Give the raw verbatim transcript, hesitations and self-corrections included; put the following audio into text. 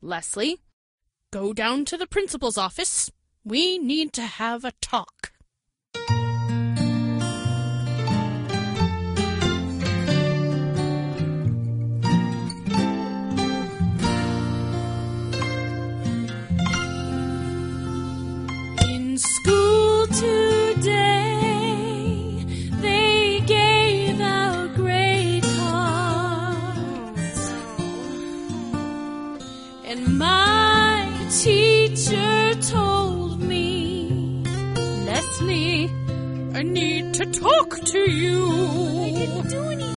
Leslie, go down to the principal's office. We need to have a talk. In school today, they gave out grade cards, and my teacher told me, Leslie, I need to talk to you.